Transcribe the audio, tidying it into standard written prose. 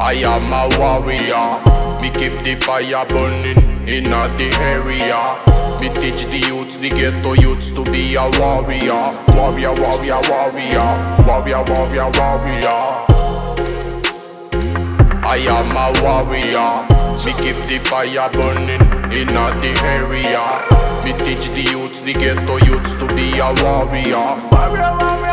I am a warrior. Me keep the fire burning in the area. Me teach the youths, the ghetto youths to be a warrior. Warrior, warrior, warrior. Warrior, warrior, warrior. I am a warrior. Me keep the fire burning in the area. Me teach the youths, the ghetto youths to be a warrior. Warrior, warrior.